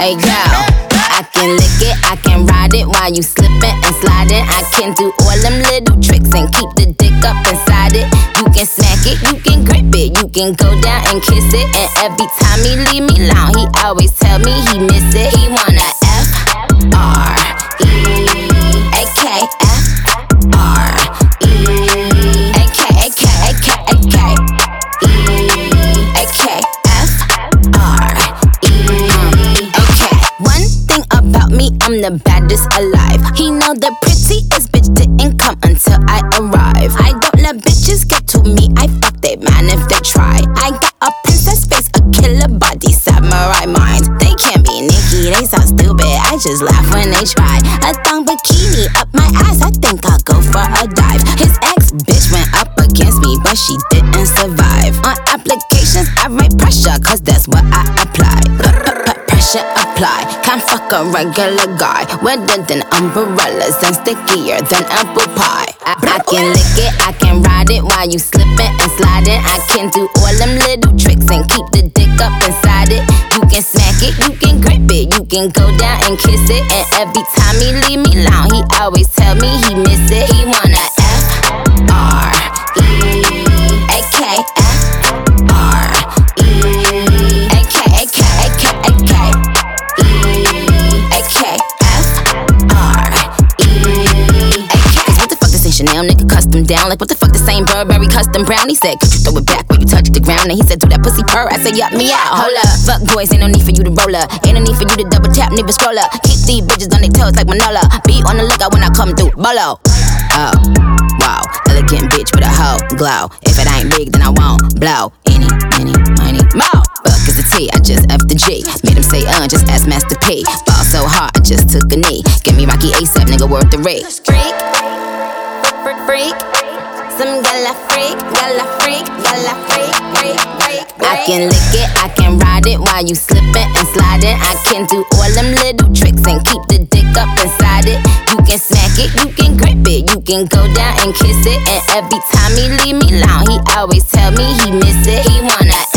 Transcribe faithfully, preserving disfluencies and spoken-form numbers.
Hey girl, I can lick it, I can ride it while you slipping and sliding. I can do all them little tricks and keep the dick up inside it. You can smack it, you can grip it, you can go down and kiss it. And every time he leave me alone, he always tell me he miss it. He wanna F R E A K F R E A K A K A K A K E A K F R E A K. One thing about me, I'm the baddest alive. He know the prettiest bitch didn't come until I arrive. I don't let bitches get to me, I fuck they man if they try. I got a princess face, a killer body, samurai mind. They can't be Nicki, they so stupid, I just laugh when they try. A thong bikini up my ass, I think I'll go for a dive. His ex bitch went up against me, but she didn't survive. On applications, I write pressure, cause that's what I apply. Pressure apply, can't fuck a regular guy. Wetter than umbrellas and stickier than apple pie. I, I can lick it, I can ride it while you slipping and sliding. I can do all them little tricks and keep the dick up inside it. You can smack it, you can grip it, you can go down and kiss it. And every time he leave me alone, he always tell me he miss it. He wanna F R E A K F R E A K A K A K A K E A K F R E A K. Cause what the fuck this ain't Chanel, nigga, custom down. Like what the fuck this ain't Burberry custom brown. He said, could you throw it back when you touch the ground? And he said, do that pussy purr. I said, yup, me out, hold up. Fuck boys, ain't no need for you to roll up. Ain't no need for you to double tap, neither scroll up. Keep these bitches on their toes like Manola. Be on the lookout when I come through, bolo. Oh, wow, elegant bitch with a hoe glow. If it ain't big, then I won't blow. Any, any, money, more. Fuck is the T, I just F the G. Made him say, uh, just ask Master P. Ball so hard, I just took a knee. Give me Rocky ASAP, nigga, worth the rate. Freak, freak, freak. Some gala freak, gala freak, gala freak, freak, freak. I can lick it, I can ride it while you slipping and sliding. I can do all them little tricks and keep the dick up inside it. You can smack it, you can grip it, you can go down and kiss it. And every time he leave me alone, he always tell me he miss it. He wanna